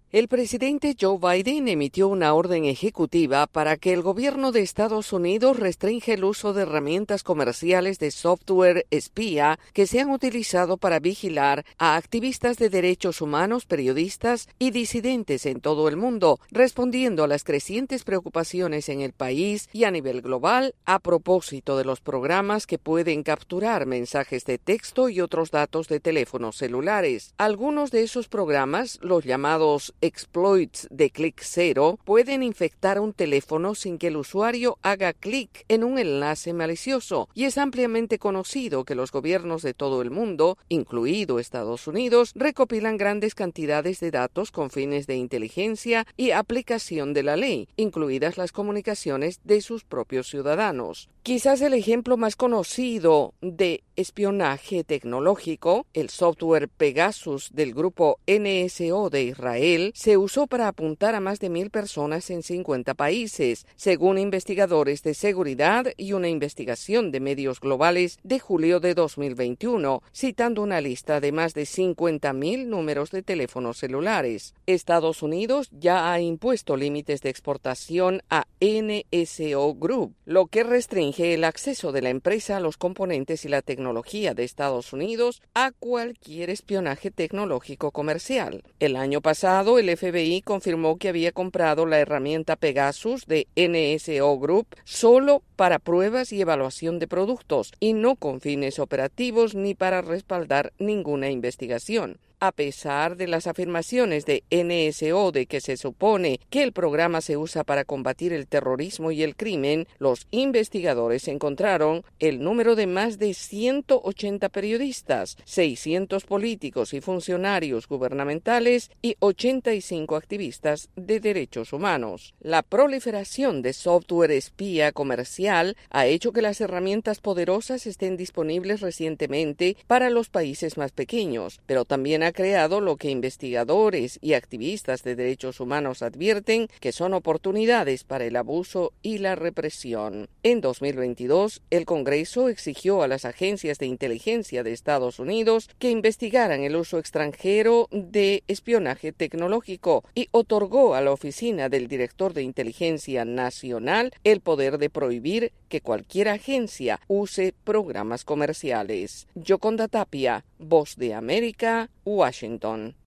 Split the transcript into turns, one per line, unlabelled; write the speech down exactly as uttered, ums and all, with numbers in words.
El presidente Joe Biden emitió una orden ejecutiva para que el gobierno de Estados Unidos restrinja el uso de herramientas comerciales de software espía que se han utilizado para vigilar a activistas de derechos humanos, periodistas y disidentes en todo el mundo, respondiendo a las crecientes preocupaciones en el país y a nivel global a propósito de los programas que pueden capturar mensajes de texto y otros datos de teléfonos celulares. Algunos de esos programas, los llamados exploits de clic cero, pueden infectar un teléfono sin que el usuario haga clic en un enlace malicioso, y es ampliamente conocido que los gobiernos de todo el mundo, incluido Estados Unidos, recopilan grandes cantidades de datos con fines de inteligencia y aplicación de la ley, incluidas las comunicaciones de sus propios ciudadanos. Quizás el ejemplo más conocido de espionaje tecnológico, el software Pegasus del grupo N S O de Israel, se usó para apuntar a más de mil personas en cincuenta países, según investigadores de seguridad y una investigación de medios globales de julio de dos mil veintiuno, citando una lista de más de cincuenta mil números de teléfonos celulares. Estados Unidos ya ha impuesto límites de exportación a N S O Group, lo que restringe el acceso de la empresa a los componentes y la tecnología de Estados Unidos a cualquier espionaje tecnológico comercial. El año pasado, el F B I confirmó que había comprado la herramienta Pegasus de N S O Group solo para pruebas y evaluación de productos y no con fines operativos ni para respaldar ninguna investigación. A pesar de las afirmaciones de N S O de que se supone que el programa se usa para combatir el terrorismo y el crimen, los investigadores encontraron el número de más de ciento ochenta periodistas, seiscientos políticos y funcionarios gubernamentales y ochenta y cinco activistas de derechos humanos. La proliferación de software espía comercial ha hecho que las herramientas poderosas estén disponibles recientemente para los países más pequeños, pero también ha creado lo que investigadores y activistas de derechos humanos advierten que son oportunidades para el abuso y la represión. En dos mil veintidós, el Congreso exigió a las agencias de inteligencia de Estados Unidos que investigaran el uso extranjero de espionaje tecnológico y otorgó a la Oficina del Director de Inteligencia Nacional el poder de prohibir que cualquier agencia use programas comerciales. Yoconda Tapia, Voz de América, Washington.